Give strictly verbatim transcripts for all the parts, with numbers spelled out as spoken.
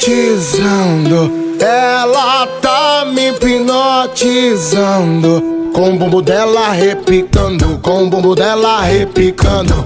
hipnotizando. Ela tá me hipnotizando. Com o bumbum dela repicando, com o bumbum dela repicando.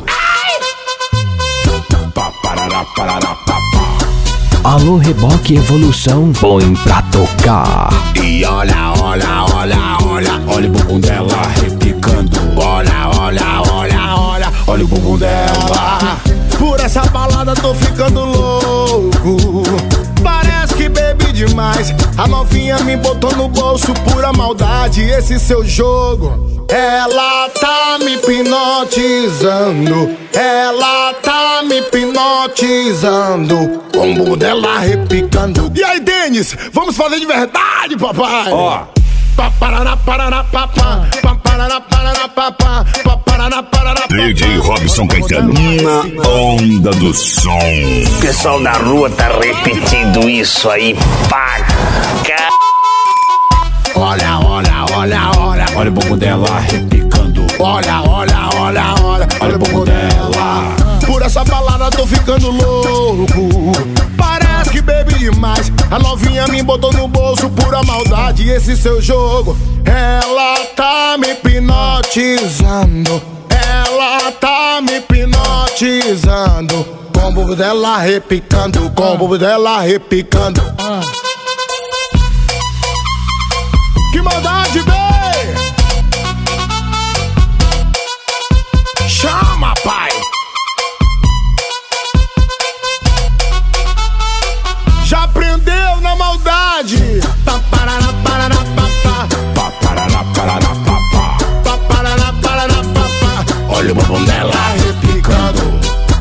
Alô Reboque Evolução, põe pra tocar. E olha, olha, olha, olha, olha o bumbum dela repicando. Olha, olha, olha, olha, olha o bumbum dela. Por essa balada tô ficando louco. Parece que bebi demais. A novinha me botou no bolso, pura maldade, esse seu jogo. Ela tá me hipnotizando. Ela tá me hipnotizando. Com o bumbum dela repicando. E aí, Denis, vamos fazer de verdade, papai? Ó. D J Robson Caetano na onda do som. O pessoal da rua tá repetindo isso aí, paca. Olha, olha, olha, olha, olha o bumbum dela repicando. Olha, olha, olha, olha, olha o bumbum dela. Por essa balada tô ficando louco. Parece que bebi demais. A novinha me botou no bolso, pura maldade, esse seu jogo. Ela tá me hipnotizando. Ela tá me hipnotizando. Com o bumbum dela repicando, com o bumbum dela repicando. Que maldade, véi! Chama, pai! Já aprendeu na maldade! Olha o bumbum dela repicando.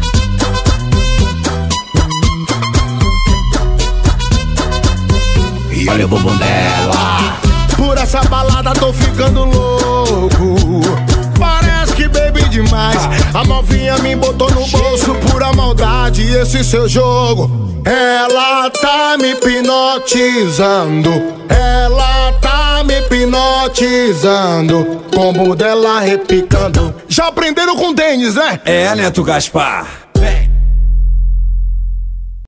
E olha o bumbum dela. Por essa balada tô ficando louco. Parece que bebi demais. A novinha me botou no bolso, pura maldade, esse seu jogo. Ela tá me hipnotizando. Ela tá me hipnotizando. Com o bumbum dela repicando. Já aprenderam com o Denis, né? É, Neto Gaspar. Vem.